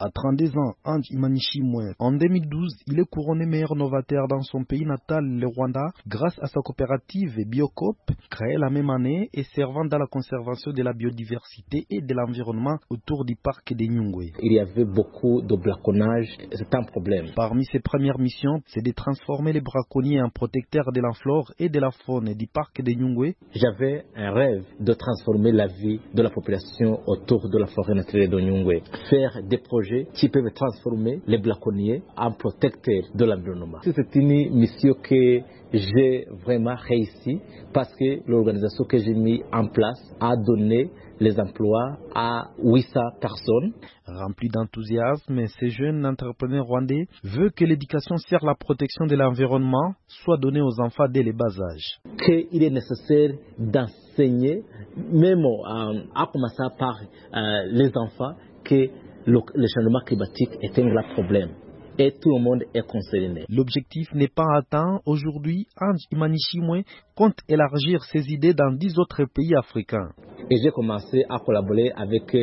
À 32 ans, Ange Imanishimwe, en 2012, il est couronné meilleur novateur dans son pays natal, le Rwanda, grâce à sa coopérative Biocop, créée la même année et servant dans la conservation de la biodiversité et de l'environnement autour du parc de Nyungwe. Il y avait beaucoup de braconnage, c'est un problème. Parmi ses premières missions, c'est de transformer les braconniers en protecteurs de la flore et de la faune du parc de Nyungwe. J'avais un rêve de transformer la vie de la population autour de la forêt naturelle de Nyungwe. Faire des projets qui peuvent transformer les braconniers en protecteurs de l'environnement. C'est une mission que j'ai vraiment réussi parce que l'organisation que j'ai mise en place a donné les emplois à 800 personnes. Rempli d'enthousiasme, ce jeune entrepreneur rwandais veut que l'éducation sur la protection de l'environnement soit donnée aux enfants dès le bas âge. Qu'il est nécessaire d'enseigner, même à commencer par les enfants, que le changement climatique est un grand problème. Et tout le monde est concerné. L'objectif n'est pas atteint. Aujourd'hui, Ange Imanishimwe compte élargir ses idées dans 10 autres pays africains. Et j'ai commencé à collaborer avec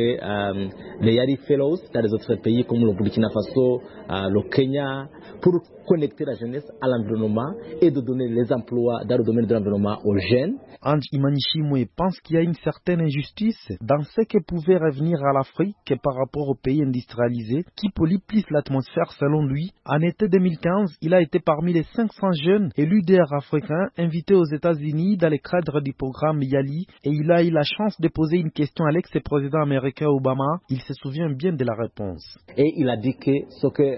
les Yari Fellows dans les autres pays comme le Burkina Faso, le Kenya, pour connecter la jeunesse à l'environnement et de donner les emplois dans le domaine de l'environnement aux jeunes. Ange Imanishimwe pense qu'il y a une certaine injustice dans ce que pouvait revenir à l'Afrique par rapport aux pays industrialisés qui polluent plus l'atmosphère selon lui. En été 2015, il a été parmi les 500 jeunes et leaders africains invités aux États-Unis dans le cadre du programme YALI et il a eu la chance de poser une question à l'ex-président américain Obama. Il se souvient bien de la réponse. Et il a dit que ce que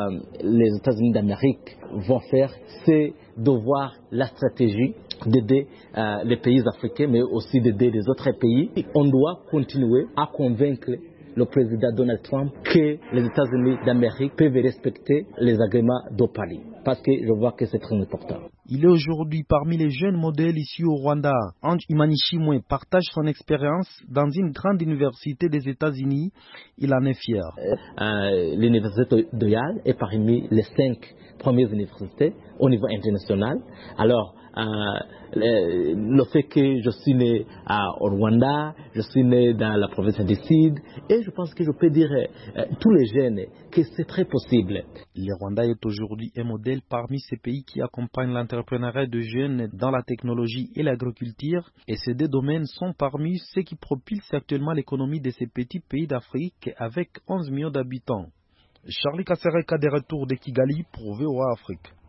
les États-Unis d'Amérique vont faire, c'est de voir la stratégie d'aider les pays africains, mais aussi d'aider les autres pays. On doit continuer à convaincre le président Donald Trump que les États-Unis d'Amérique peuvent respecter les agréments de Paris. Parce que je vois que c'est très important. Il est aujourd'hui parmi les jeunes modèles ici au Rwanda. Ange Imanishimwe partage son expérience dans une grande université des États-Unis. Il en est fier. L'université de Yale est parmi les 5 premières universités au niveau international. Alors, le fait que je suis né au Rwanda, je suis né dans la province du Sud, et je pense que je peux dire tous les jeunes que c'est très possible. Le Rwanda est aujourd'hui un modèle parmi ces pays qui accompagnent l'entrepreneuriat de jeunes dans la technologie et l'agriculture, et ces deux domaines sont parmi ceux qui propulsent actuellement l'économie de ces petits pays d'Afrique avec 11 millions d'habitants. Charlie Kasereka de retour de Kigali pour VOA Afrique.